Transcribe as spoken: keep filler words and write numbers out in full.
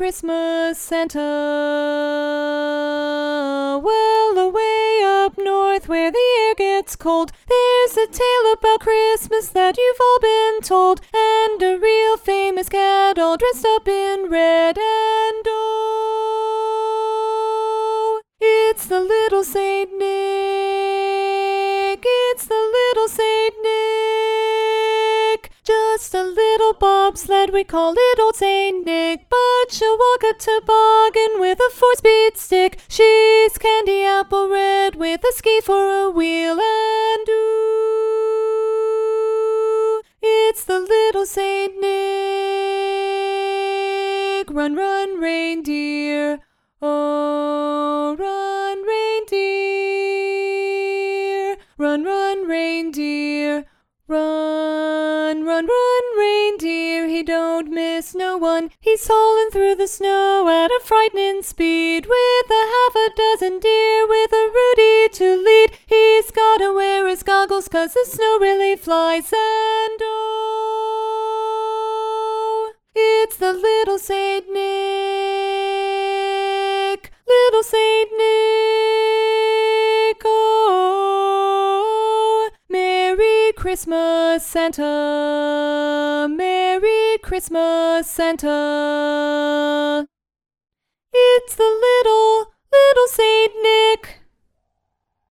Christmas, Santa. Well, away up north where the air gets cold, there's a tale about Christmas that you've all been told, and a real famous cat all dressed up in red, and oh, it's the little Saint Nick, it's the little Saint Nick. Just a little bobsled, we call it Old Saint Nick, but she'll walk a toboggan with a four-speed stick. She's candy apple red with a ski for a wheel, and ooh, it's the little Saint Nick. Run, run, reindeer, oh, run, reindeer. Run, run, reindeer, run, run, run, reindeer. He don't miss no one. He's hauling through the snow at a frightening speed, with a half a dozen deer, with a Rudy to lead. He's gotta wear his goggles 'cause the snow really flies, and oh, it's the little Saint Nick, little Saint Nick. Oh, Merry Christmas, Santa. Merry Christmas, Santa. It's the little, little Saint Nick.